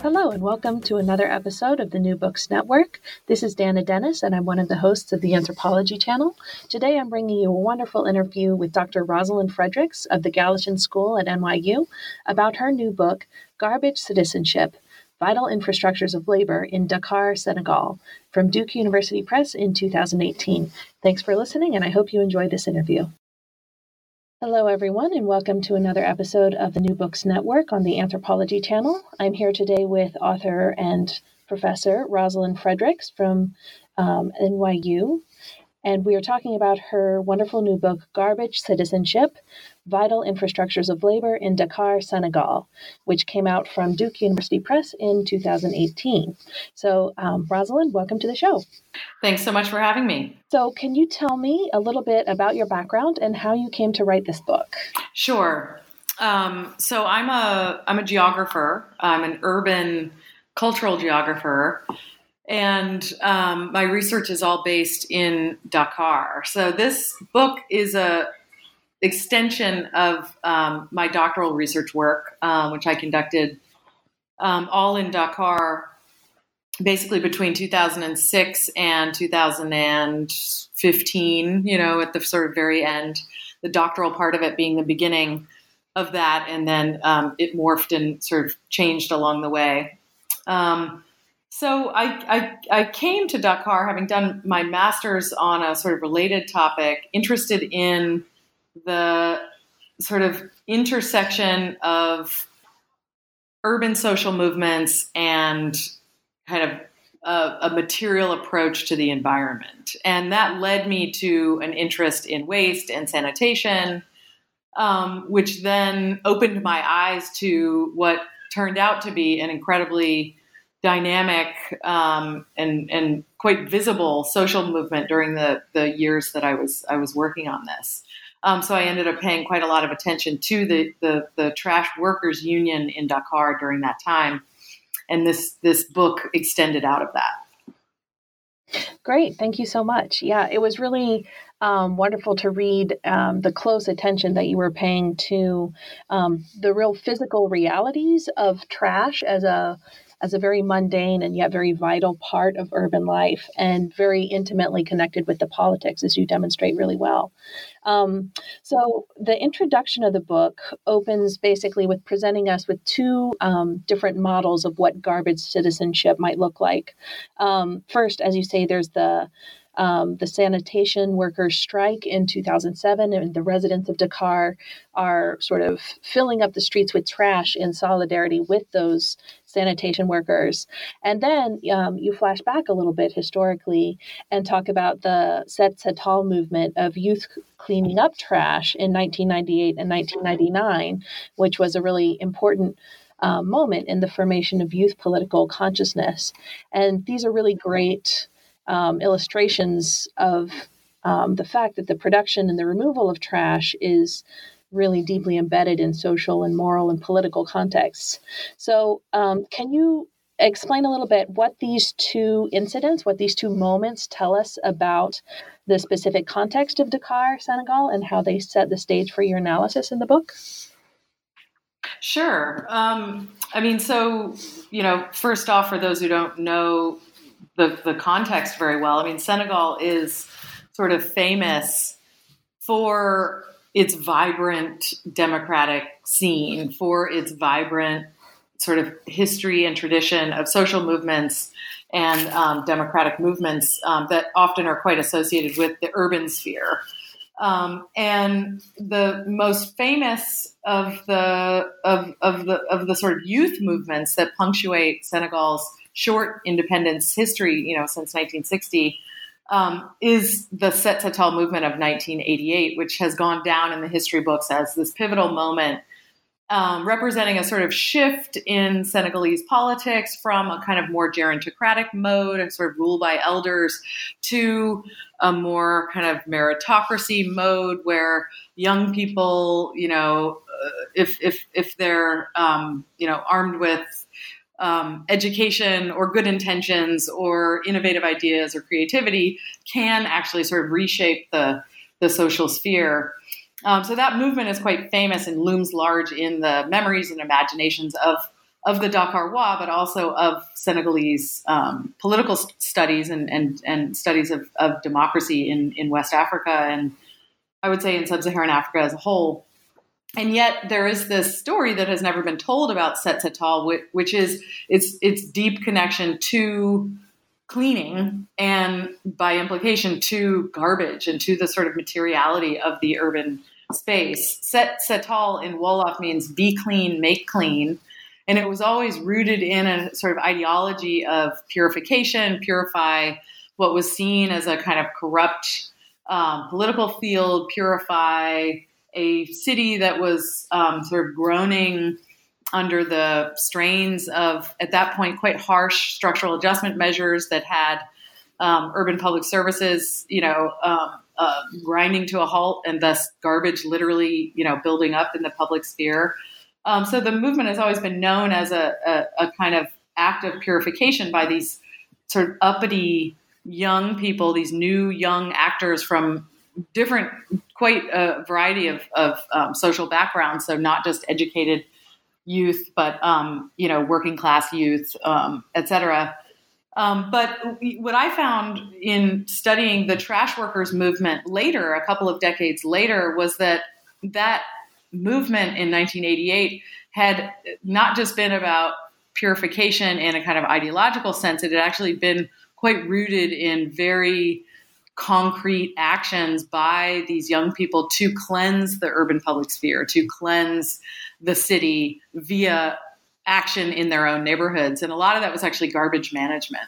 Hello, and welcome to another episode of the New Books Network. This is Dana Dennis, and I'm one of the hosts of the Anthropology Channel. Today, I'm bringing you a wonderful interview with Dr. Rosalind Fredericks of the Gallatin School at NYU about her new book, Garbage Citizenship: Vital Infrastructures of Labor in Dakar, Senegal, from Duke University Press in 2018. Thanks for listening, and I hope you enjoy this interview. Hello, everyone, and welcome to another episode of the New Books Network on the Anthropology Channel. I'm here today with author and professor Rosalind Fredericks from NYU, and we are talking about her wonderful new book, Garbage Citizenship: Vital Infrastructures of Labor in Dakar, Senegal, which came out from Duke University Press in 2018. So, Rosalind, welcome to the show. Thanks so much for having me. So can you tell me a little bit about your background and how you came to write this book? Sure. So I'm a geographer. I'm an urban cultural geographer, and my research is all based in Dakar. So this book is a extension of my doctoral research work, which I conducted all in Dakar, basically between 2006 and 2015, at the sort of very end, the doctoral part of it being the beginning of that. And then it morphed and sort of changed along the way. So I came to Dakar having done my master's on a sort of related topic, interested in the sort of intersection of urban social movements and kind of a material approach to the environment. And that led me to an interest in waste and sanitation, which then opened my eyes to what turned out to be an incredibly dynamic and quite visible social movement during the years that I was working on this. So I ended up paying quite a lot of attention to the trash workers union in Dakar during that time. And this book extended out of that. Great. Thank you so much. Yeah, it was really wonderful to read the close attention that you were paying to the real physical realities of trash as a very mundane and yet very vital part of urban life, and very intimately connected with the politics, as you demonstrate really well. So the introduction of the book opens basically with presenting us with two different models of what garbage citizenship might look like. First, as you say, there's the sanitation workers strike in 2007, and the residents of Dakar are sort of filling up the streets with trash in solidarity with those sanitation workers. And then you flash back a little bit historically and talk about the Set Setal movement of youth cleaning up trash in 1998 and 1999, which was a really important moment in the formation of youth political consciousness. And these are really great illustrations of the fact that the production and the removal of trash is really deeply embedded in social and moral and political contexts. So can you explain a little bit what these two incidents, what these two moments tell us about the specific context of Dakar, Senegal, and how they set the stage for your analysis in the book? Sure. First off, for those who don't know the context very well, Senegal is sort of famous for its vibrant democratic scene, for its vibrant sort of history and tradition of social movements and democratic movements that often are quite associated with the urban sphere. And the most famous of the sort of youth movements that punctuate Senegal's short independence history, since 1960, is the Set Setal movement of 1988, which has gone down in the history books as this pivotal moment, representing a sort of shift in Senegalese politics from a kind of more gerontocratic mode and sort of rule by elders to a more kind of meritocracy mode where young people, if they're, armed with education or good intentions or innovative ideas or creativity, can actually sort of reshape the social sphere. So that movement is quite famous and looms large in the memories and imaginations of of the Dakar Wa, but also of Senegalese political studies and studies of democracy in West Africa, and I would say in sub-Saharan Africa as a whole. And yet there is this story that has never been told about Set Setal, which is its deep connection to cleaning and by implication to garbage and to the sort of materiality of the urban space. Set Setal in Wolof means be clean, make clean. And it was always rooted in a sort of ideology of purification, purify what was seen as a kind of corrupt political field, purify a city that was sort of groaning under the strains of, at that point, quite harsh structural adjustment measures that had urban public services, grinding to a halt, and thus garbage literally, building up in the public sphere. So the movement has always been known as a kind of act of purification by these sort of uppity young people, these new young actors from different, quite a variety of social backgrounds. So not just educated youth, but, working class youth, et cetera. But what I found in studying the trash workers movement later, a couple of decades later, was that movement in 1988 had not just been about purification in a kind of ideological sense. It had actually been quite rooted in very concrete actions by these young people to cleanse the urban public sphere, to cleanse the city via action in their own neighborhoods. And a lot of that was actually garbage management.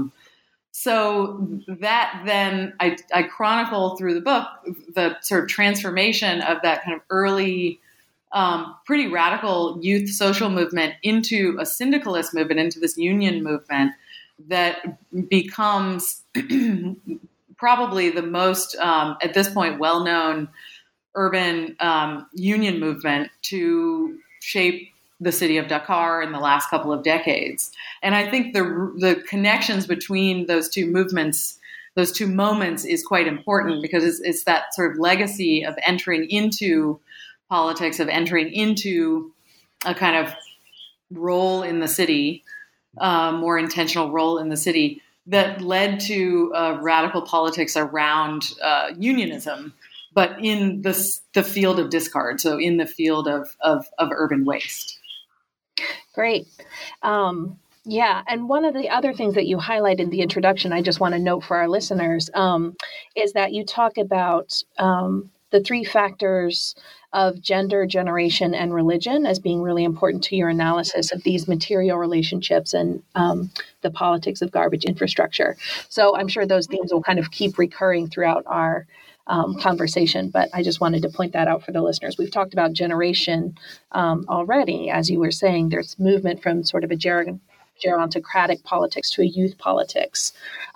So that then I chronicle through the book the sort of transformation of that kind of early, pretty radical youth social movement into a syndicalist movement, into this union movement that becomes probably the most, at this point, well-known urban union movement to shape the city of Dakar in the last couple of decades. And I think the connections between those two movements, those two moments, is quite important, because it's that sort of legacy of entering into politics, of entering into a kind of role in the city, more intentional role in the city, that led to radical politics around unionism, but in the field of discard, so in the field of urban waste. Great. Yeah. And one of the other things that you highlight in the introduction, I just want to note for our listeners, is that you talk about the three factors of gender, generation, and religion as being really important to your analysis of these material relationships and the politics of garbage infrastructure. So I'm sure those themes will kind of keep recurring throughout our conversation, but I just wanted to point that out for the listeners. We've talked about generation already. As you were saying, there's movement from sort of a gerontocratic politics to a youth politics.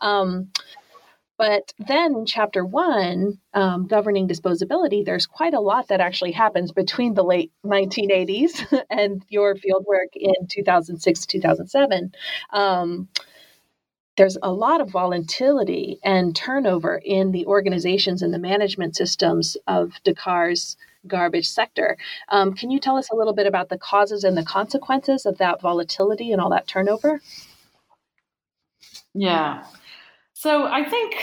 But then in chapter 1, governing disposability, there's quite a lot that actually happens between the late 1980s and your fieldwork in 2006, 2007. There's a lot of volatility and turnover in the organizations and the management systems of Dakar's garbage sector. Can you tell us a little bit about the causes and the consequences of that volatility and all that turnover? Yeah. So I think,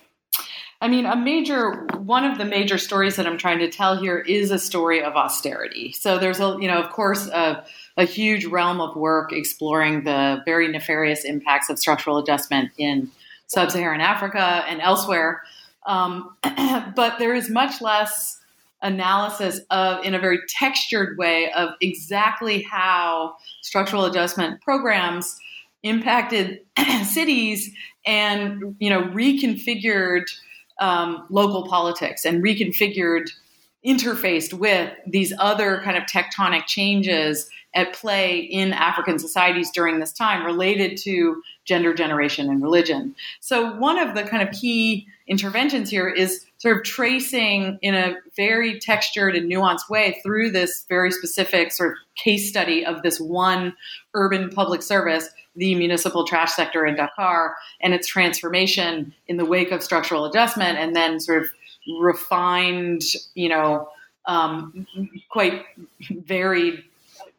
one of the major stories that I'm trying to tell here is a story of austerity. So there's of course, a huge realm of work exploring the very nefarious impacts of structural adjustment in sub-Saharan Africa and elsewhere. But there is much less analysis in a very textured way, of exactly how structural adjustment programs impacted cities and, reconfigured local politics and interfaced with these other kind of tectonic changes at play in African societies during this time related to gender, generation, and religion. So one of the kind of key interventions here is sort of tracing in a very textured and nuanced way through this very specific sort of case study of this one urban public service, the municipal trash sector in Dakar, and its transformation in the wake of structural adjustment, and then sort of refined, quite varied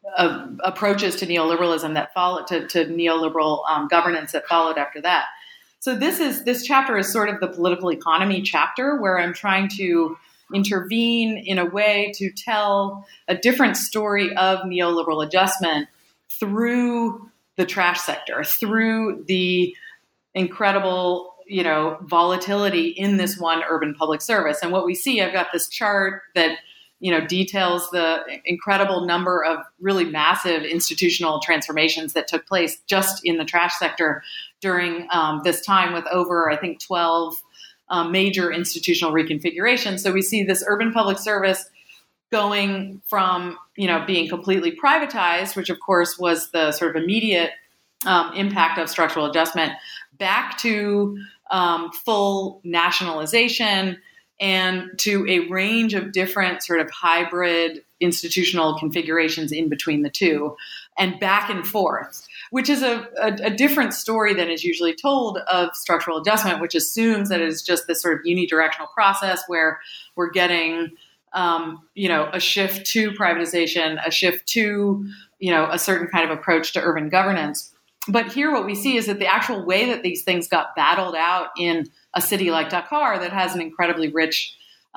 approaches to neoliberalism that followed to neoliberal governance that followed after that. So this chapter is sort of the political economy chapter, where I'm trying to intervene in a way to tell a different story of neoliberal adjustment through the trash sector, through the incredible, volatility in this one urban public service. And what we see, I've got this chart that, details the incredible number of really massive institutional transformations that took place just in the trash sector during this time, with over, I think, 12 major institutional reconfigurations. So we see this urban public service going from, being completely privatized, which of course was the sort of immediate impact of structural adjustment, back to full nationalization and to a range of different sort of hybrid institutional configurations in between the two, and back and forth, which is a different story than is usually told of structural adjustment, which assumes that it is just this sort of unidirectional process where we're getting, a shift to privatization, a shift to, a certain kind of approach to urban governance. But here what we see is that the actual way that these things got battled out in a city like Dakar that has an incredibly rich,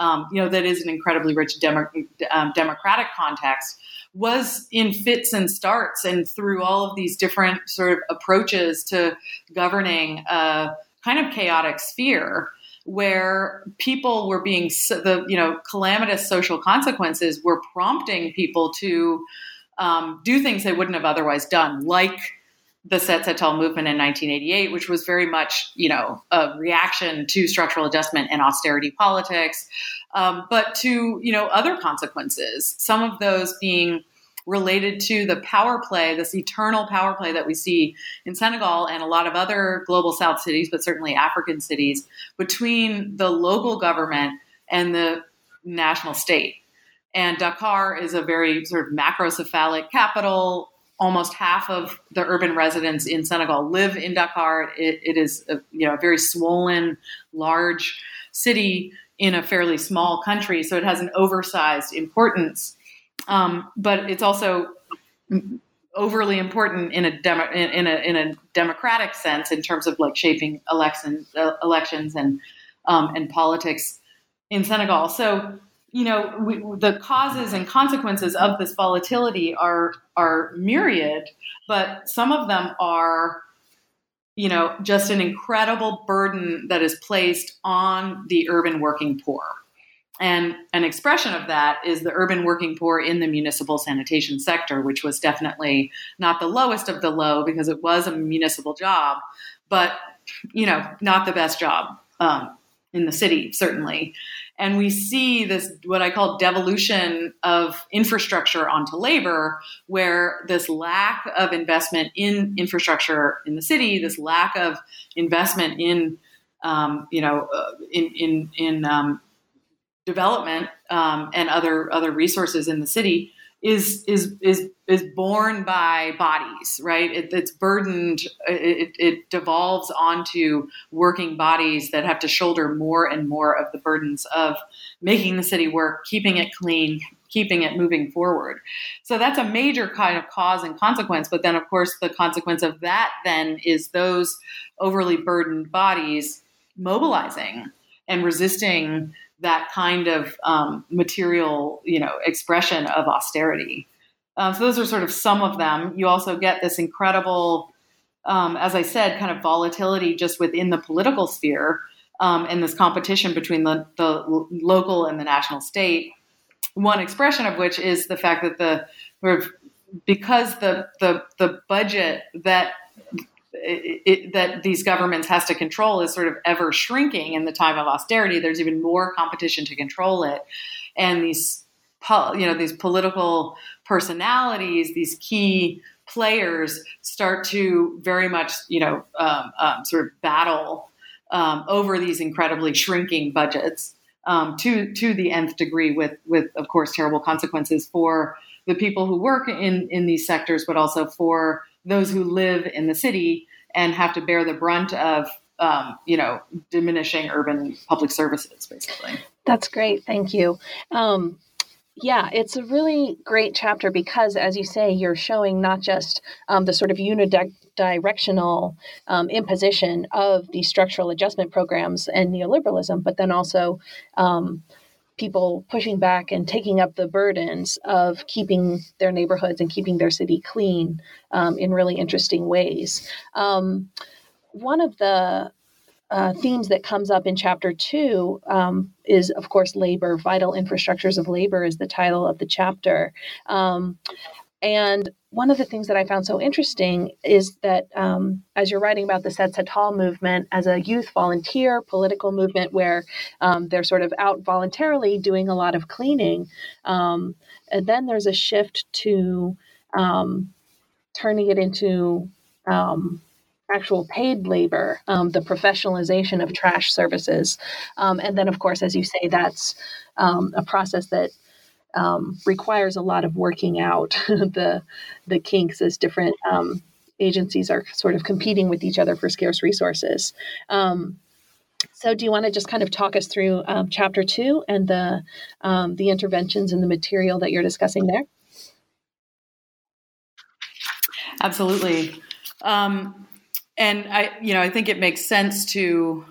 democratic context, was in fits and starts and through all of these different sort of approaches to governing a kind of chaotic sphere where people were being, calamitous social consequences were prompting people to do things they wouldn't have otherwise done, like the Tsetsetal movement in 1988, which was very much, a reaction to structural adjustment and austerity politics, but to, other consequences, some of those being related to the power play, this eternal power play that we see in Senegal and a lot of other global South cities, but certainly African cities, between the local government and the national state. And Dakar is a very sort of macrocephalic capital. Almost half of the urban residents in Senegal live in Dakar. It is a very swollen, large city in a fairly small country, so it has an oversized importance. But it's also overly important in a democratic sense in terms of like shaping elections and politics in Senegal. So, the causes and consequences of this volatility are myriad, but some of them are, just an incredible burden that is placed on the urban working poor. And an expression of that is the urban working poor in the municipal sanitation sector, which was definitely not the lowest of the low because it was a municipal job, but, not the best job in the city, certainly. And we see this, what I call devolution of infrastructure onto labor, where this lack of investment in infrastructure in the city, this lack of investment in, development and other resources in the city is borne by bodies, right? It's burdened. It devolves onto working bodies that have to shoulder more and more of the burdens of making the city work, keeping it clean, keeping it moving forward. So that's a major kind of cause and consequence. But then, of course, the consequence of that then is those overly burdened bodies mobilizing and resisting that kind of material, expression of austerity. So those are sort of some of them. You also get this incredible, as I said, kind of volatility just within the political sphere and this competition between the local and the national state. One expression of which is the fact that because the budget that these governments has to control is sort of ever shrinking in the time of austerity, there's even more competition to control it. And these political personalities, these key players start to very much, sort of battle over these incredibly shrinking budgets to the nth degree with, of course, terrible consequences for the people who work in these sectors, but also for those who live in the city and have to bear the brunt of, diminishing urban public services, basically. That's great. Thank you. Yeah, it's a really great chapter because, as you say, you're showing not just the sort of unidirectional imposition of these structural adjustment programs and neoliberalism, but then also um, people pushing back and taking up the burdens of keeping their neighborhoods and keeping their city clean in really interesting ways. One of the themes that comes up in chapter 2 is, of course, labor. Vital Infrastructures of Labor is the title of the chapter. And one of the things that I found so interesting is that as you're writing about the Setsetal movement as a youth volunteer political movement where they're sort of out voluntarily doing a lot of cleaning, and then there's a shift to turning it into actual paid labor, the professionalization of trash services. And then, of course, as you say, that's a process that requires a lot of working out the kinks as different agencies are sort of competing with each other for scarce resources. So do you want to just kind of talk us through chapter 2 and the interventions and the material that you're discussing there? Absolutely. And I think it makes sense to,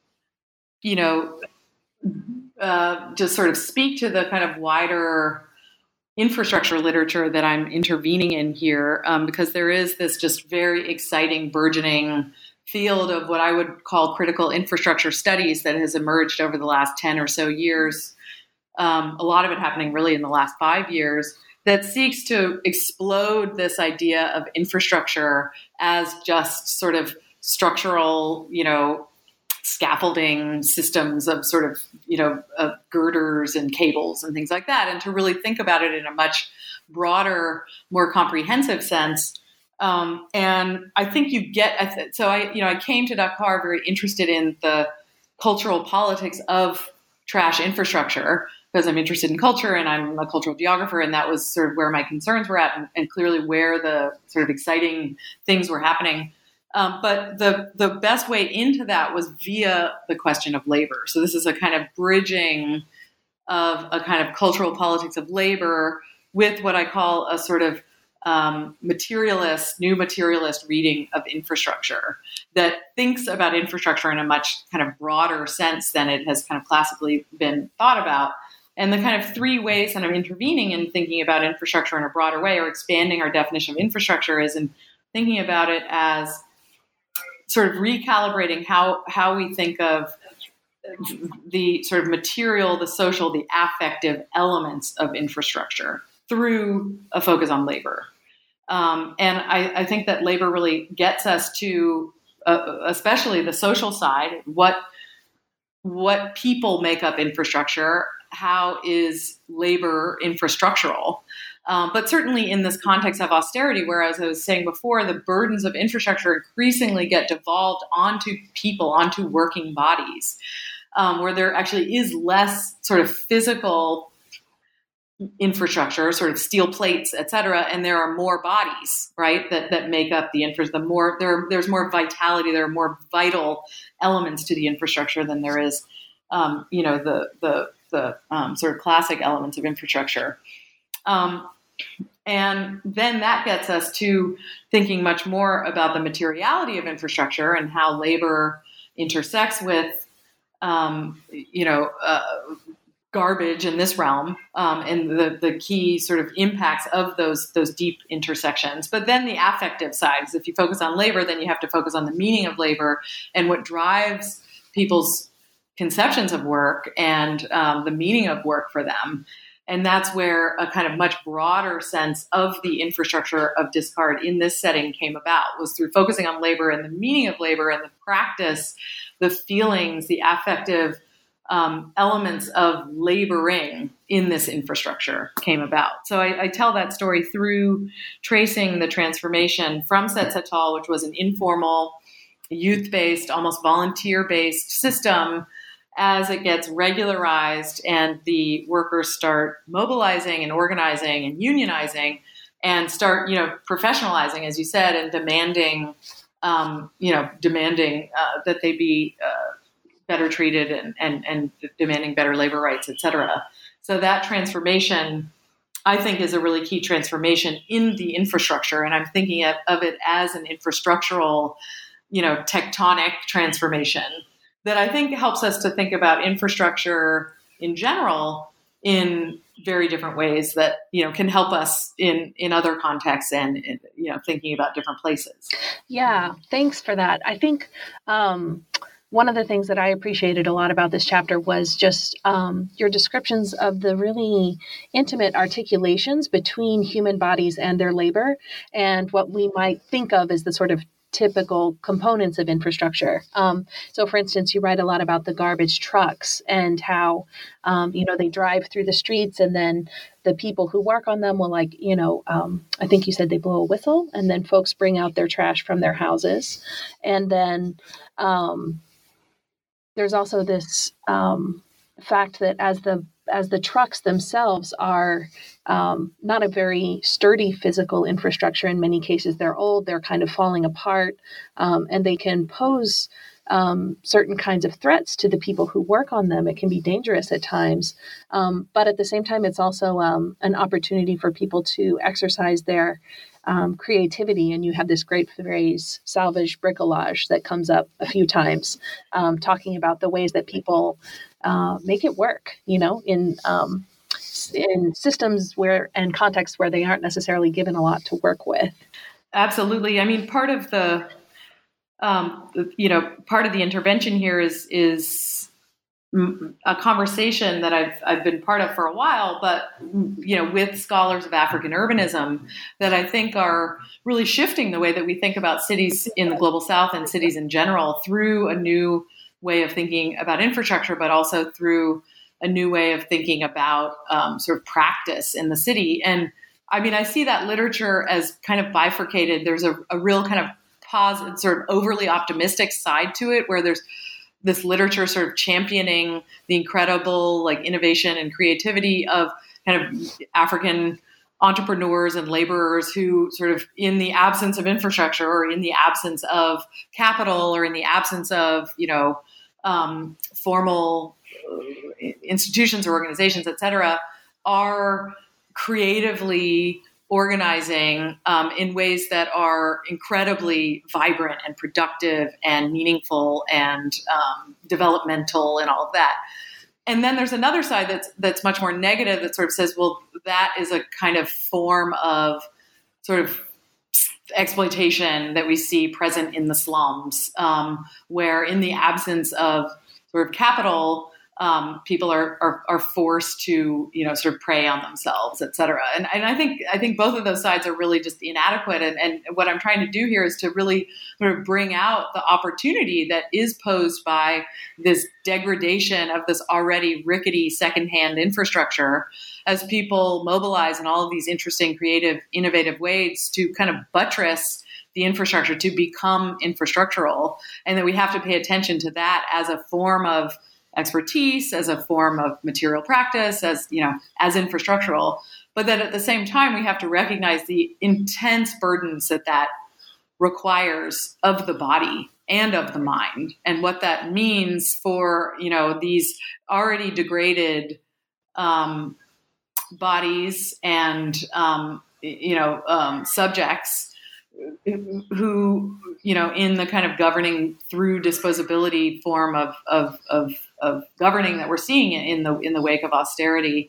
just sort of speak to the kind of wider infrastructure literature that I'm intervening in here, because there is this just very exciting, burgeoning field of what I would call critical infrastructure studies that has emerged over the last 10 or so years. A lot of it happening really in the last 5 years, that seeks to explode this idea of infrastructure as just sort of structural, scaffolding systems of sort of, girders and cables and things like that, and to really think about it in a much broader, more comprehensive sense. And I think I came to Dakar very interested in the cultural politics of trash infrastructure, because I'm interested in culture and I'm a cultural geographer, and that was sort of where my concerns were at, and clearly where the sort of exciting things were happening. But the best way into that was via the question of labor. So this is a kind of bridging of a kind of cultural politics of labor with what I call a sort of new materialist reading of infrastructure that thinks about infrastructure in a much kind of broader sense than it has kind of classically been thought about. And the kind of 3 ways that I'm intervening in thinking about infrastructure in a broader way, or expanding our definition of infrastructure, is in thinking about it as sort of recalibrating how we think of the sort of material, the social, the affective elements of infrastructure through a focus on labor. And I think that labor really gets us to, especially the social side, what people make up infrastructure, how is labor infrastructural. But certainly in this context of austerity, where, as I was saying before, the burdens of infrastructure increasingly get devolved onto people, onto working bodies, where there actually is less sort of physical infrastructure, sort of steel plates, et cetera, and there are more bodies, right, that make up the infrastructure. There's more vitality, there are more vital elements to the infrastructure than there is, the sort of classic elements of infrastructure. And then that gets us to thinking much more about the materiality of infrastructure and how labor intersects with, garbage in this realm, and the key sort of impacts of those deep intersections. But then the affective side, because if you focus on labor, then you have to focus on the meaning of labor and what drives people's conceptions of work and the meaning of work for them. And that's where a kind of much broader sense of the infrastructure of discard in this setting came about, was through focusing on labor and the meaning of labor and the practice, the feelings, the affective elements of laboring in this infrastructure came about. So I tell that story through tracing the transformation from Setsetal, which was an informal, youth-based, almost volunteer-based system, as it gets regularized and the workers start mobilizing and organizing and unionizing and start, professionalizing, as you said, and demanding that they be better treated and demanding better labor rights, et cetera. So that transformation, I think, is a really key transformation in the infrastructure. And I'm thinking of it as an infrastructural, tectonic transformation that I think helps us to think about infrastructure in general in very different ways that, can help us in other contexts and, thinking about different places. Yeah, thanks for that. I think one of the things that I appreciated a lot about this chapter was just your descriptions of the really intimate articulations between human bodies and their labor and what we might think of as the sort of typical components of infrastructure. So, for instance, you write a lot about the garbage trucks and how, they drive through the streets, and then the people who work on them will, I think you said they blow a whistle, and then folks bring out their trash from their houses. And then there's also this fact that as the trucks themselves are not a very sturdy physical infrastructure, in many cases they're old, they're kind of falling apart, and they can pose certain kinds of threats to the people who work on them. It can be dangerous at times, but at the same time, it's also an opportunity for people to exercise their creativity. And you have this great phrase, salvage bricolage, that comes up a few times, talking about the ways that people make it work, in systems and contexts where they aren't necessarily given a lot to work with. Absolutely. I mean, part of the intervention here is a conversation that I've been part of for a while, but with scholars of African urbanism that I think are really shifting the way that we think about cities in the global South and cities in general through a new way of thinking about infrastructure, but also through a new way of thinking about sort of practice in the city. And I mean, I see that literature as kind of bifurcated. There's a real kind of positive, sort of overly optimistic side to it, where there's this literature sort of championing the incredible innovation and creativity of kind of African entrepreneurs and laborers who sort of, in the absence of infrastructure or in the absence of capital or in the absence of, formal institutions or organizations, et cetera, are creatively organizing in ways that are incredibly vibrant and productive and meaningful and developmental and all of that. And then there's another side that's much more negative that sort of says, well, that is a kind of form of sort of exploitation that we see present in the slums, where in the absence of sort of capital, people are forced to, sort of prey on themselves, et cetera. And I think both of those sides are really just inadequate. And what I'm trying to do here is to really sort of bring out the opportunity that is posed by this degradation of this already rickety secondhand infrastructure as people mobilize in all of these interesting, creative, innovative ways to kind of buttress the infrastructure to become infrastructural. And that we have to pay attention to that as a form of expertise, as a form of material practice, as infrastructural, but that at the same time we have to recognize the intense burdens that requires of the body and of the mind, and what that means for these already degraded bodies and subjects who in the kind of governing through disposability form of governing that we're seeing in the wake of austerity,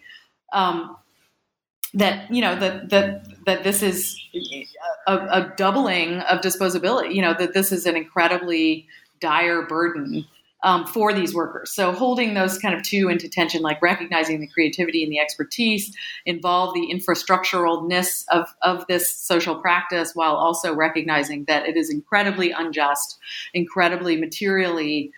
that this is a doubling of disposability, that this is an incredibly dire burden for these workers. So holding those kind of two into tension, like recognizing the creativity and the expertise, involve the infrastructuralness of this social practice, while also recognizing that it is incredibly unjust, incredibly materially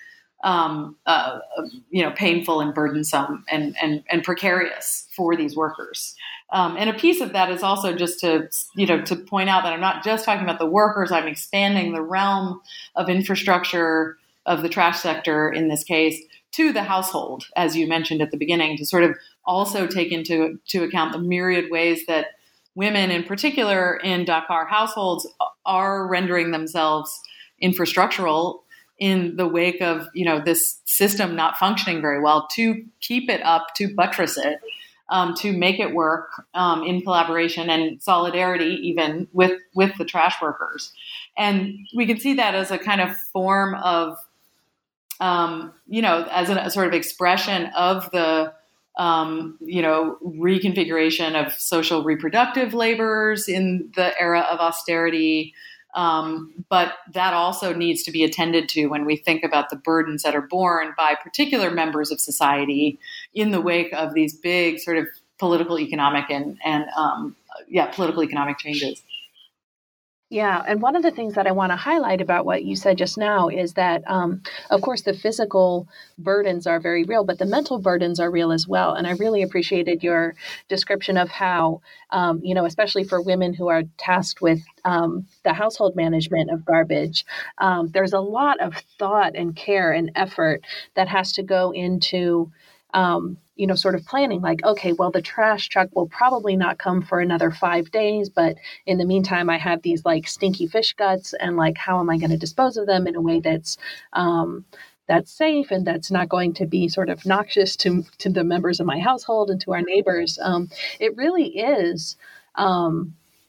painful and burdensome and precarious for these workers. And a piece of that is also just to point out that I'm not just talking about the workers, I'm expanding the realm of infrastructure of the trash sector in this case to the household, as you mentioned at the beginning, to sort of also take into account the myriad ways that women in particular in Dakar households are rendering themselves infrastructural in the wake of, this system not functioning very well, to keep it up, to buttress it. to make it work in collaboration and solidarity, even with the trash workers. And we can see that as a kind of form of, as a sort of expression of the, reconfiguration of social reproductive labors in the era of austerity. But that also needs to be attended to when we think about the burdens that are borne by particular members of society in the wake of these big sort of political, economic, and political economic changes. Yeah, and one of the things that I want to highlight about what you said just now is that, of course, the physical burdens are very real, but the mental burdens are real as well. And I really appreciated your description of how, especially for women who are tasked with the household management of garbage, there's a lot of thought and care and effort that has to go into sort of planning, like, okay, well, the trash truck will probably not come for another 5 days, but in the meantime, I have these like stinky fish guts, and like, how am I going to dispose of them in a way that's safe and that's not going to be sort of noxious to the members of my household and to our neighbors? It really is a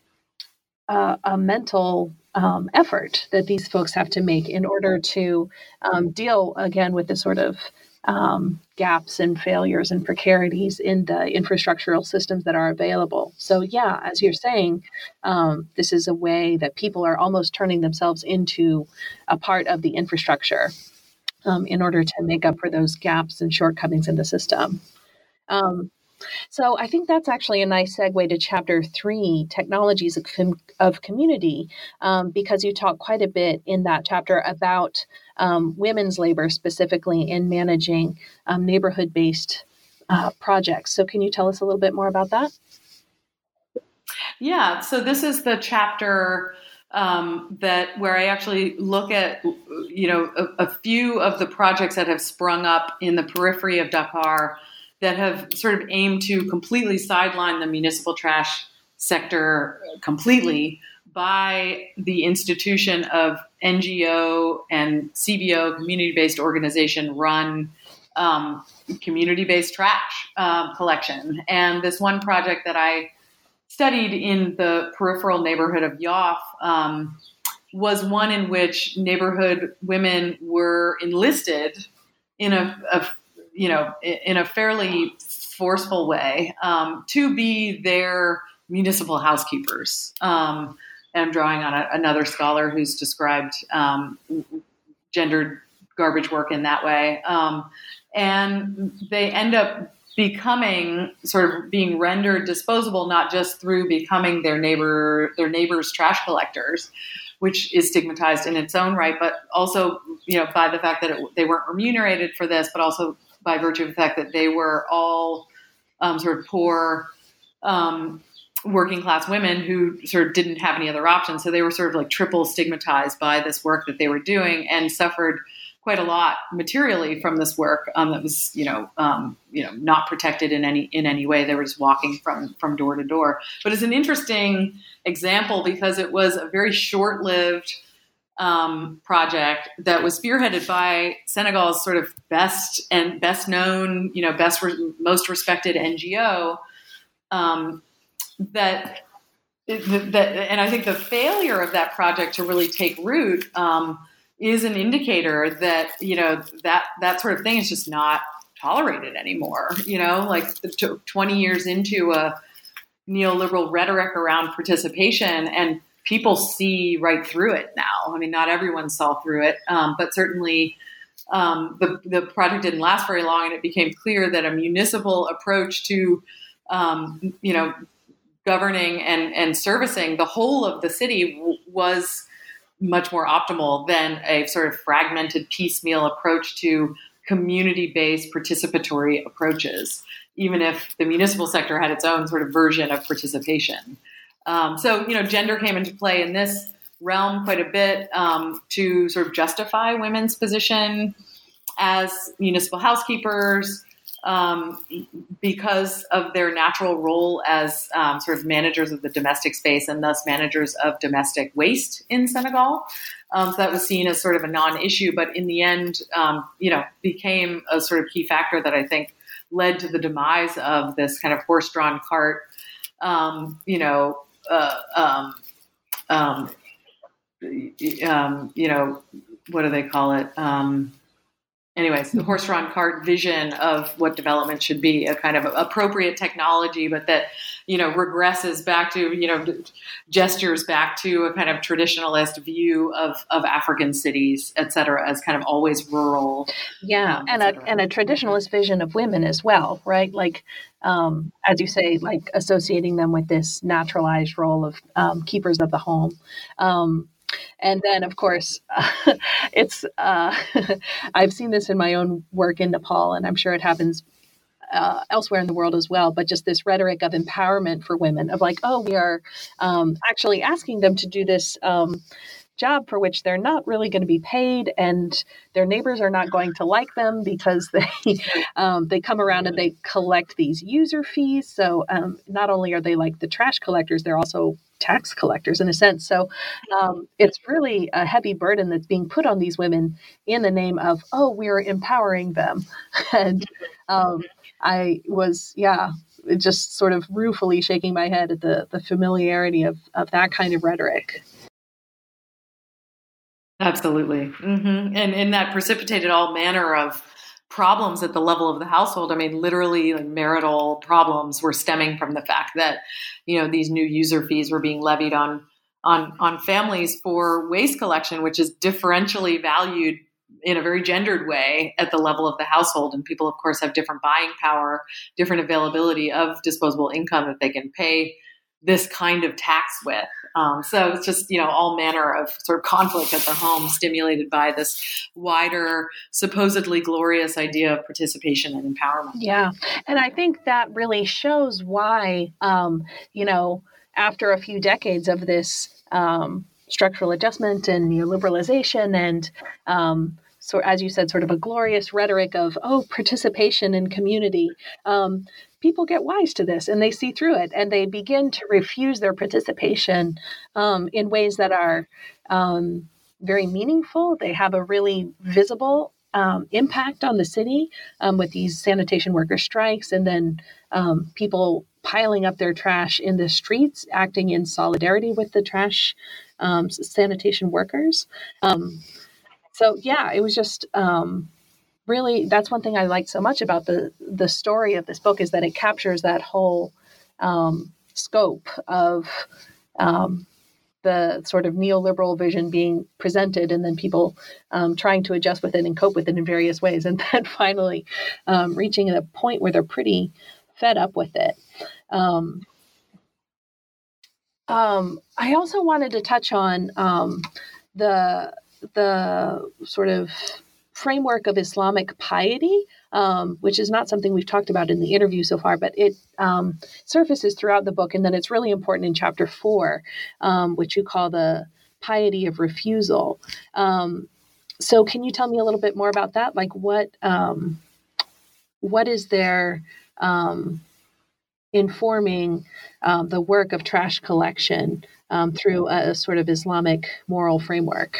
mental effort that these folks have to make in order to deal again with the sort of gaps and failures and precarities in the infrastructural systems that are available. So yeah, as you're saying, this is a way that people are almost turning themselves into a part of the infrastructure in order to make up for those gaps and shortcomings in the system. So I think that's actually a nice segue to Chapter 3, Technologies of Community, because you talk quite a bit in that chapter about women's labor, specifically in managing neighborhood-based projects. So can you tell us a little bit more about that? Yeah, so this is the chapter where I actually look at, a few of the projects that have sprung up in the periphery of Dakar that have sort of aimed to completely sideline the municipal trash sector completely by the institution of NGO and CBO, community-based organization run community-based trash collection. And this one project that I studied in the peripheral neighborhood of Yoff was one in which neighborhood women were enlisted in a fairly forceful way to be their municipal housekeepers. And I'm drawing on another scholar who's described gendered garbage work in that way. And they end up becoming sort of being rendered disposable, not just through becoming their neighbor's trash collectors, which is stigmatized in its own right, but also, by the fact that they weren't remunerated for this, but also by virtue of the fact that they were all sort of poor working class women who sort of didn't have any other options. So they were sort of like triple stigmatized by this work that they were doing and suffered quite a lot materially from this work that was, not protected in any way. They were just walking from door to door. But it's an interesting example because it was a very short-lived project that was spearheaded by Senegal's sort of best known, most respected NGO. And I think the failure of that project to really take root is an indicator that that sort of thing is just not tolerated anymore. 20 years into a neoliberal rhetoric around participation, and people see right through it now. I mean, not everyone saw through it, but certainly the project didn't last very long, and it became clear that a municipal approach to, governing and servicing the whole of the city was much more optimal than a sort of fragmented piecemeal approach to community-based participatory approaches, even if the municipal sector had its own sort of version of participation. So gender came into play in this realm quite a bit to sort of justify women's position as municipal housekeepers because of their natural role as sort of managers of the domestic space and thus managers of domestic waste in Senegal. So that was seen as sort of a non-issue, but in the end, became a sort of key factor that I think led to the demise of this kind of horse-drawn cart, you know, what do they call it? Anyways, the horse-drawn cart vision of what development should be, a kind of appropriate technology, but that, you know, regresses back to, you know, gestures back to a kind of traditionalist view of African cities, et cetera, as kind of always rural. Yeah, and a traditionalist vision of women as well, right? Like, as you say, like associating them with this naturalized role of keepers of the home. And then, of course, it's I've seen this in my own work in Nepal, and I'm sure it happens elsewhere in the world as well. But just this rhetoric of empowerment for women, of like, oh, we are actually asking them to do this job for which they're not really going to be paid, and their neighbors are not going to like them because they come around and they collect these user fees. So not only are they like the trash collectors, they're also tax collectors in a sense. So it's really a heavy burden that's being put on these women in the name of, oh, we are empowering them. And I was, just sort of ruefully shaking my head at the familiarity of that kind of rhetoric. Absolutely. Mm-hmm. And that precipitated all manner of problems at the level of the household. I mean, literally, like, marital problems were stemming from the fact that, you know, these new user fees were being levied on families for waste collection, which is differentially valued in a very gendered way at the level of the household. And people, of course, have different buying power, different availability of disposable income that they can pay this kind of tax with. So it's just, you know, all manner of sort of conflict at the home, stimulated by this wider, supposedly glorious idea of participation and empowerment. Yeah. And I think that really shows why, you know, after a few decades of this structural adjustment and neoliberalization and so, as you said, sort of a glorious rhetoric of, oh, participation in community, people get wise to this and they see through it and they begin to refuse their participation in ways that are very meaningful. They have a really visible impact on the city with these sanitation worker strikes, and then people piling up their trash in the streets, acting in solidarity with the trash sanitation workers. So, yeah, it was just really, that's one thing I liked so much about the story of this book, is that it captures that whole scope of the sort of neoliberal vision being presented, and then people trying to adjust with it and cope with it in various ways, and then finally reaching a point where they're pretty fed up with it. I also wanted to touch on the sort of framework of Islamic piety, which is not something we've talked about in the interview so far, but it surfaces throughout the book, and then it's really important in chapter 4, which you call the piety of refusal. So can you tell me a little bit more about that? Like what is there informing the work of trash collection through a sort of Islamic moral framework?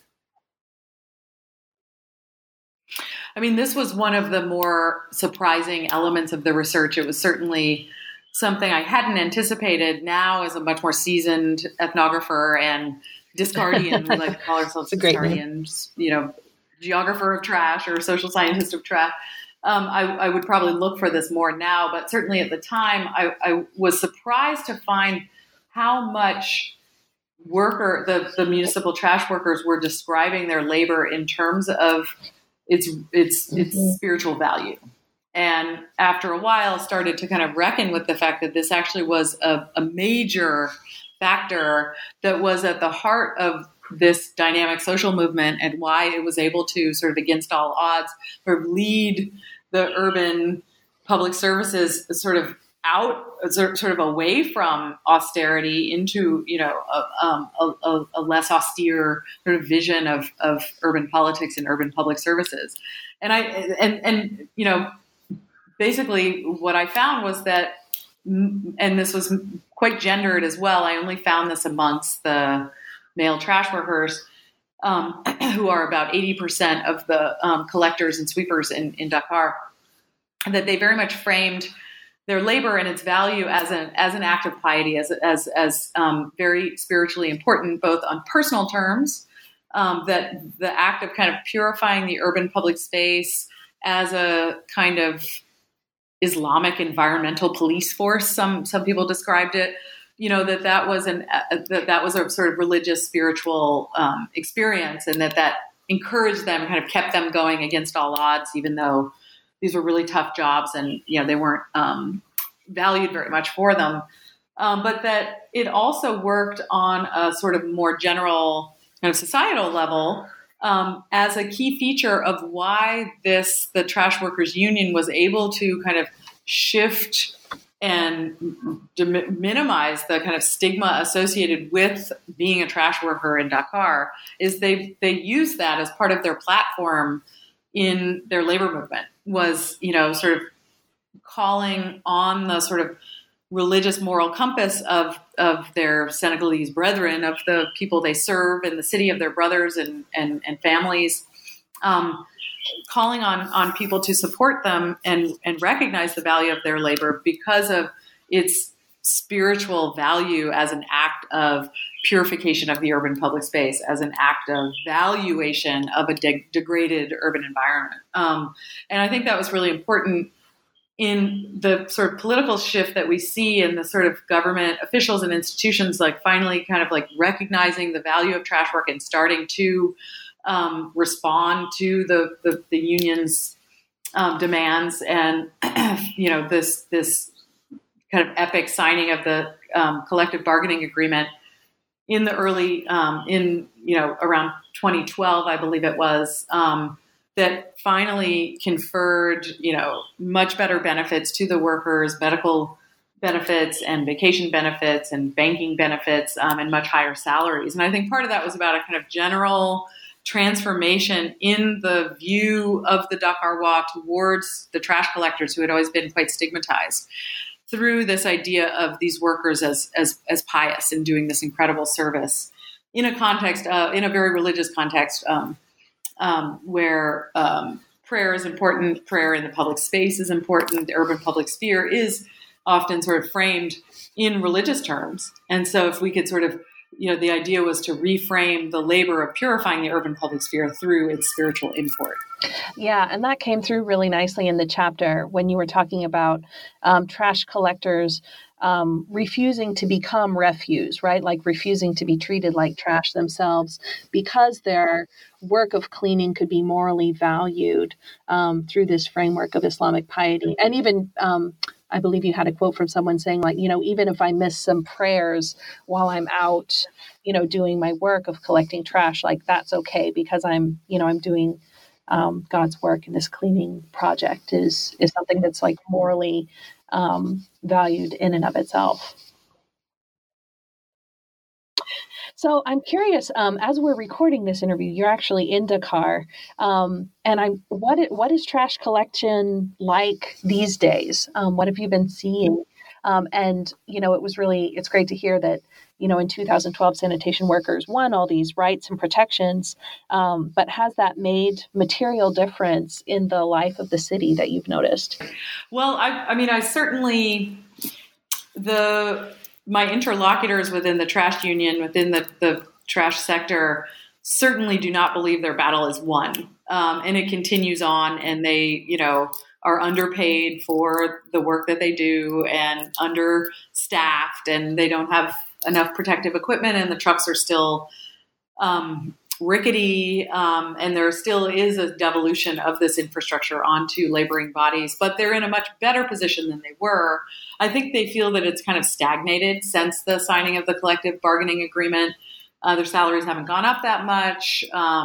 I mean, this was one of the more surprising elements of the research. It was certainly something I hadn't anticipated. Now, as a much more seasoned ethnographer and discardian, we like to call ourselves discardians, you know, geographer of trash or social scientist of trash. I would probably look for this more now, but certainly at the time, I was surprised to find how much the municipal trash workers were describing their labor in terms of its spiritual value. And after a while, started to kind of reckon with the fact that this actually was a major factor that was at the heart of this dynamic social movement, and why it was able to sort of, against all odds, sort of lead the urban public services sort of away from austerity into, you know, a less austere sort of vision of urban politics and urban public services. And you know, basically what I found was that, and this was quite gendered as well, I only found this amongst the male trash workers, who are about 80% of the collectors and sweepers in Dakar. that they very much framed their labor and its value as an act of piety, as very spiritually important, both on personal terms, that the act of kind of purifying the urban public space as a kind of Islamic environmental police force. Some people described it, that was a sort of religious, spiritual experience, and that encouraged them, kind of kept them going against all odds, even though these were really tough jobs and they weren't valued very much for them. But that it also worked on a sort of more general kind of societal level as a key feature of why the Trash Workers Union was able to kind of shift and minimize the kind of stigma associated with being a trash worker in Dakar, is they use that as part of their platform in their labor movement, was, sort of calling on the sort of religious moral compass of their Senegalese brethren, of the people they serve in the city, of their brothers and families, calling on people to support them and recognize the value of their labor because of its spiritual value as an act of purification of the urban public space, as an act of valuation of a degraded urban environment. And I think that was really important in the sort of political shift that we see in the sort of government officials and institutions, like finally kind of like recognizing the value of trash work and starting to respond to the union's demands, and this kind of epic signing of the collective bargaining agreement in the early around 2012, I believe it was, that finally conferred much better benefits to the workers, medical benefits and vacation benefits and banking benefits, and much higher salaries. And I think part of that was about a kind of general transformation in the view of the Dakar Wa towards the trash collectors, who had always been quite stigmatized, through this idea of these workers as pious and doing this incredible service in a context, in a very religious context, where prayer is important, prayer in the public space is important, the urban public sphere is often sort of framed in religious terms. And so if we could sort of, the idea was to reframe the labor of purifying the urban public sphere through its spiritual import. Yeah, and that came through really nicely in the chapter when you were talking about trash collectors refusing to become refuse, right? Like refusing to be treated like trash themselves, because their work of cleaning could be morally valued through this framework of Islamic piety. And even I believe you had a quote from someone saying, like, even if I miss some prayers while I'm out, doing my work of collecting trash, like that's okay, because I'm doing God's work, and this cleaning project is something that's like morally valued in and of itself. So I'm curious, as we're recording this interview, you're actually in Dakar, and what is trash collection like these days? What have you been seeing? And it's great to hear that in 2012 sanitation workers won all these rights and protections, but has that made material difference in the life of the city that you've noticed? Well, I certainly my interlocutors within the trash union, within the trash sector, certainly do not believe their battle is won. And it continues on, and they, are underpaid for the work that they do and understaffed, and they don't have enough protective equipment, and the trucks are still rickety, and there still is a devolution of this infrastructure onto laboring bodies, but they're in a much better position than they were. I think they feel that it's kind of stagnated since the signing of the collective bargaining agreement. Their salaries haven't gone up that much.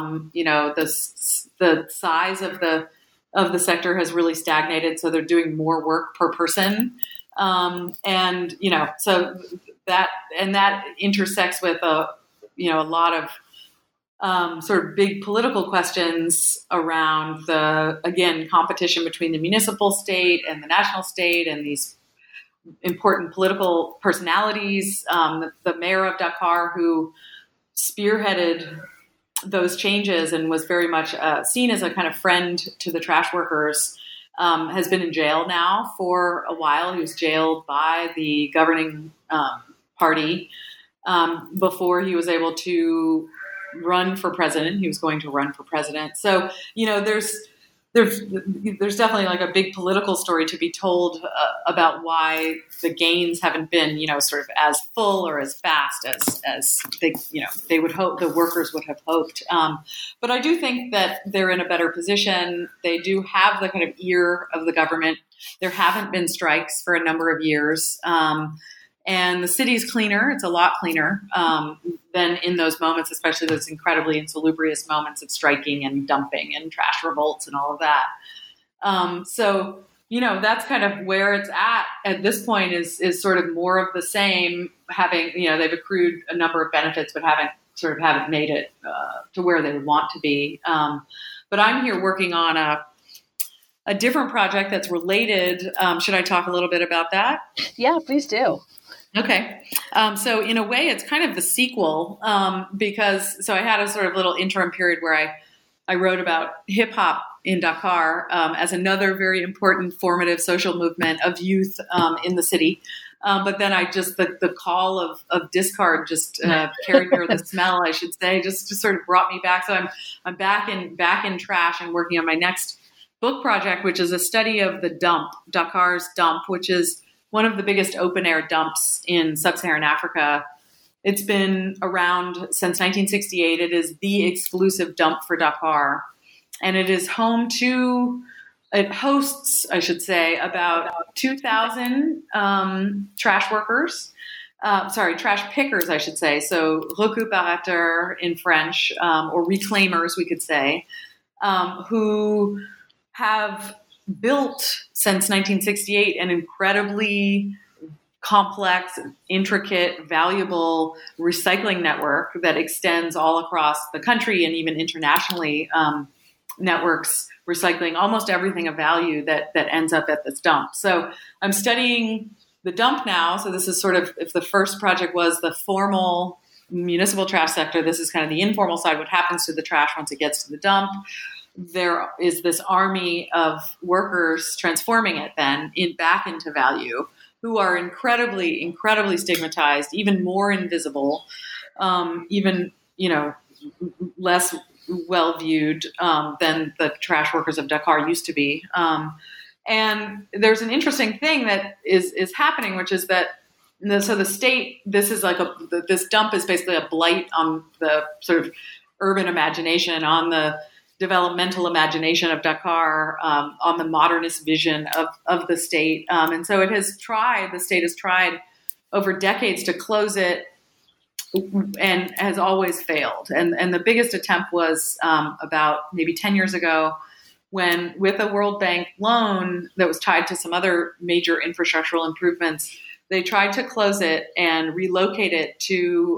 The size of the sector has really stagnated, so they're doing more work per person, so that intersects with a lot of sort of big political questions around competition between the municipal state and the national state, and these important political personalities. The mayor of Dakar, who spearheaded those changes and was very much seen as a kind of friend to the trash workers, has been in jail now for a while. He was jailed by the governing party before he was able to run for president. He was going to run for president. So, there's definitely like a big political story to be told about why the gains haven't been, sort of as full or as fast as they would hope, the workers would have hoped. But I do think that they're in a better position. They do have the kind of ear of the government. There haven't been strikes for a number of years. And the city's cleaner. It's a lot cleaner than in those moments, especially those incredibly insalubrious moments of striking and dumping and trash revolts and all of that. So, that's kind of where it's at this point is sort of more of the same, having, they've accrued a number of benefits, but haven't made it to where they would want to be. But I'm here working on a different project that's related. Should I talk a little bit about that? Yeah, please do. Okay. So in a way, it's kind of the sequel because I had a sort of little interim period where I wrote about hip hop in Dakar as another very important formative social movement of youth in the city. But then the call of discard just carried me, or the smell, I should say, just sort of brought me back. So I'm back in trash and working on my next book project, which is a study of the dump, Dakar's dump, which is one of the biggest open-air dumps in sub-Saharan Africa. It's been around since 1968. It is the exclusive dump for Dakar. And it is home to, it hosts, I should say, about 2,000 trash workers. Trash pickers, I should say. So récupérateurs in French, or reclaimers, we could say, who have built since 1968 an incredibly complex, intricate, valuable recycling network that extends all across the country and even internationally, networks recycling almost everything of value that ends up at this dump. So I'm studying the dump now. So this is sort of, if the first project was the formal municipal trash sector, this is kind of the informal side, what happens to the trash once it gets to the dump. There is this army of workers transforming it then back into value, who are incredibly, incredibly stigmatized, even more invisible, even, less well viewed than the trash workers of Dakar used to be. And there's an interesting thing that is happening, which is that the state, this is like this dump is basically a blight on the sort of urban imagination, on the developmental imagination of Dakar, on the modernist vision of the state. And so the state has tried over decades to close it and has always failed. And the biggest attempt was about maybe 10 years ago, when with a World Bank loan that was tied to some other major infrastructural improvements, they tried to close it and relocate it to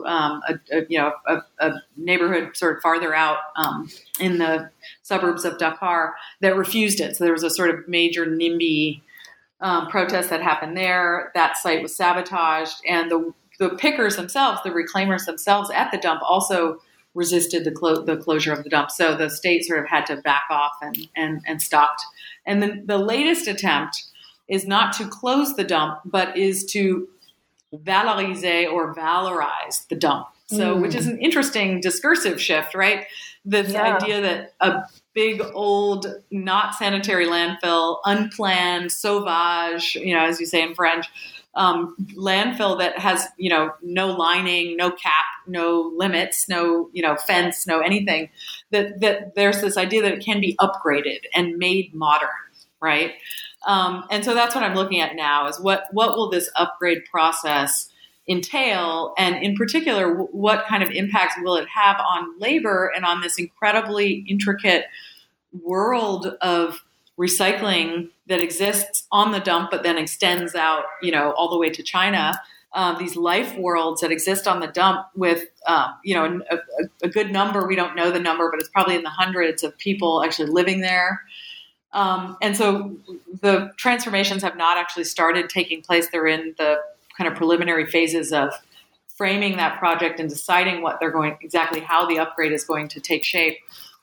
a neighborhood sort of farther out in the suburbs of Dakar that refused it. So there was a sort of major NIMBY protest that happened there. That site was sabotaged, and the pickers themselves, the reclaimers themselves at the dump, also resisted the closure of the dump. So the state sort of had to back off and stopped. And then the latest attempt is not to close the dump, but is to valorize or valorize the dump. So, which is an interesting discursive shift, right? This idea that a big, old, not sanitary landfill, unplanned, sauvage, as you say in French, landfill that has, no lining, no cap, no limits, no, fence, no anything, that there's this idea that it can be upgraded and made modern, right? And so that's what I'm looking at now, is what will this upgrade process entail? And in particular, what kind of impacts will it have on labor and on this incredibly intricate world of recycling that exists on the dump, but then extends out, all the way to China. These life worlds that exist on the dump with, a good number. We don't know the number, but it's probably in the hundreds of people actually living there. And so the transformations have not actually started taking place. They're in the kind of preliminary phases of framing that project and deciding exactly how the upgrade is going to take shape.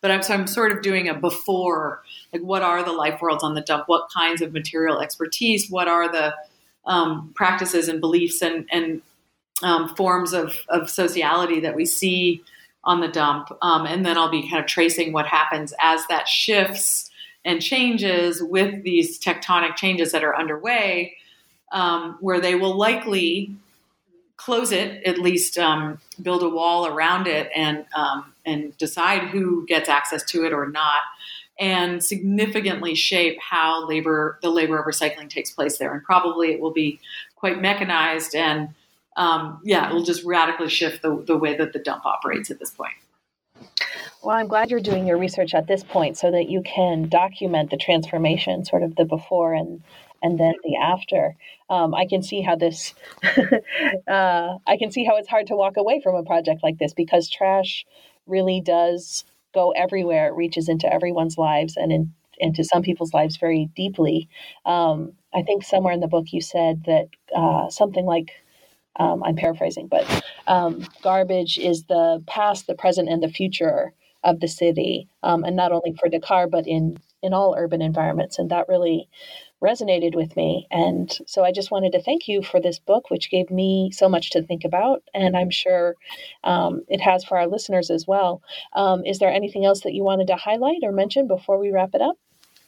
But I'm sort of doing a before, like what are the life worlds on the dump? What kinds of material expertise? What are the practices and beliefs and forms of sociality that we see on the dump? And then I'll be kind of tracing what happens as that shifts and changes with these tectonic changes that are underway, where they will likely close it, at least build a wall around it and decide who gets access to it or not, and significantly shape how the labor of recycling takes place there. And probably it will be quite mechanized and it'll just radically shift the way that the dump operates at this point. Well, I'm glad you're doing your research at this point so that you can document the transformation, sort of the before and then the after. I can see how this, I can see how it's hard to walk away from a project like this, because trash really does go everywhere. It reaches into everyone's lives and into some people's lives very deeply. I think somewhere in the book you said that something like, I'm paraphrasing, but garbage is the past, the present, and the future of the city, and not only for Dakar, but in all urban environments. And that really resonated with me. And so I just wanted to thank you for this book, which gave me so much to think about. And I'm sure it has for our listeners as well. Is there anything else that you wanted to highlight or mention before we wrap it up?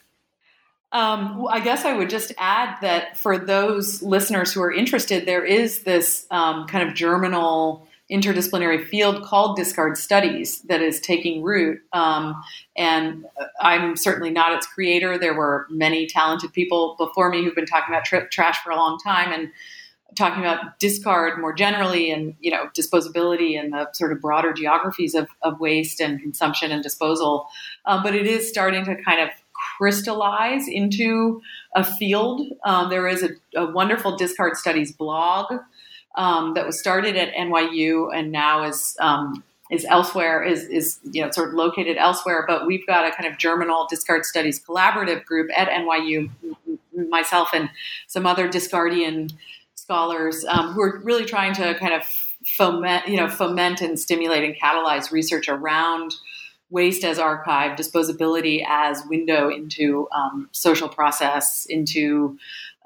Well, I guess I would just add that for those listeners who are interested, there is this kind of germinal interdisciplinary field called discard studies that is taking root. And I'm certainly not its creator. There were many talented people before me who've been talking about trash for a long time and talking about discard more generally and, disposability and the sort of broader geographies of waste and consumption and disposal. But it is starting to kind of crystallize into a field. There is a wonderful discard studies blog that was started at NYU and now is elsewhere, is sort of located elsewhere. But we've got a kind of germinal discard studies collaborative group at NYU, myself and some other discardian scholars who are really trying to kind of foment and stimulate and catalyze research around waste as archive, disposability as window into social process, into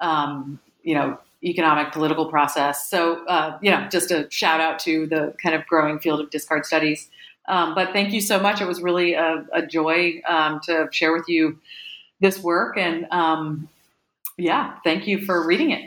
economic, political process. So, just a shout out to the kind of growing field of discard studies. But thank you so much. It was really a joy to share with you this work. And thank you for reading it.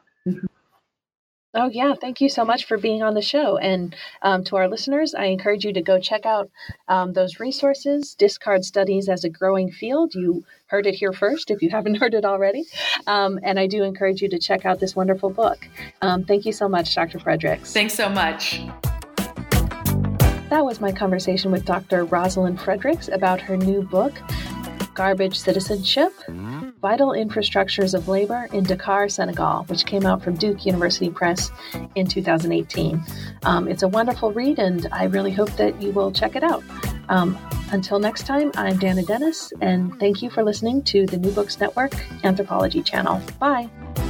Oh, yeah. Thank you so much for being on the show. And to our listeners, I encourage you to go check out those resources, Discard Studies as a Growing Field. You heard it here first if you haven't heard it already. And I do encourage you to check out this wonderful book. Thank you so much, Dr. Fredericks. Thanks so much. That was my conversation with Dr. Rosalind Fredericks about her new book, Garbage Citizenship: Vital Infrastructures of Labor in Dakar, Senegal, which came out from Duke University Press in 2018. It's a wonderful read, and I really hope that you will check it out. Until next time, I'm Dana Dennis, and thank you for listening to the New Books Network Anthropology Channel. Bye.